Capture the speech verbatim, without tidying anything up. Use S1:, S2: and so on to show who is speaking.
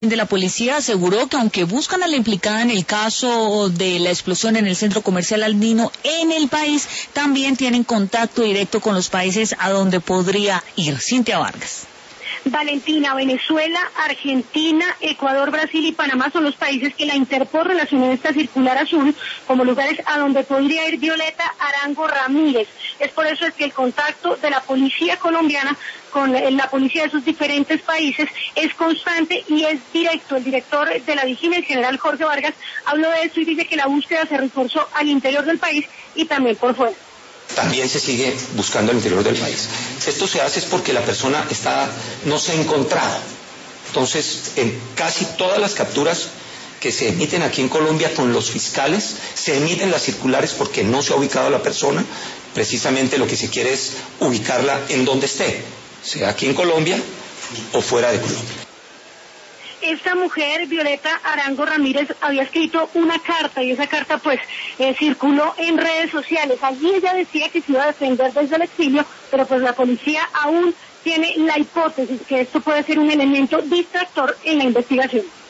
S1: de la policía aseguró que aunque buscan a la implicada en el caso de la explosión en el centro comercial Andino en el país, también tienen contacto directo con los países a donde podría ir. Cintia Vargas.
S2: Valentina, Venezuela, Argentina, Ecuador, Brasil y Panamá son los países que la Interpol relacionó en esta circular azul como lugares a donde podría ir Violeta Arango Ramírez. Es por eso es que el contacto de la policía colombiana con la policía de sus diferentes países es constante y es directo. El director de la Vigil, el general Jorge Vargas, habló de eso y dice que la búsqueda se reforzó al interior del país y también por fuera.
S3: También se sigue buscando al interior del país. Esto se hace es porque la persona está, no se ha encontrado. Entonces, en casi todas las capturas que se emiten aquí en Colombia con los fiscales, se emiten las circulares porque no se ha ubicado a la persona. Precisamente lo que se quiere es ubicarla en donde esté, sea aquí en Colombia o fuera de Colombia.
S2: Esta mujer, Violeta Arango Ramírez, había escrito una carta y esa carta pues eh, circuló en redes sociales. Allí ella decía que se iba a defender desde el exilio, pero pues la policía aún tiene la hipótesis que esto puede ser un elemento distractor en la investigación.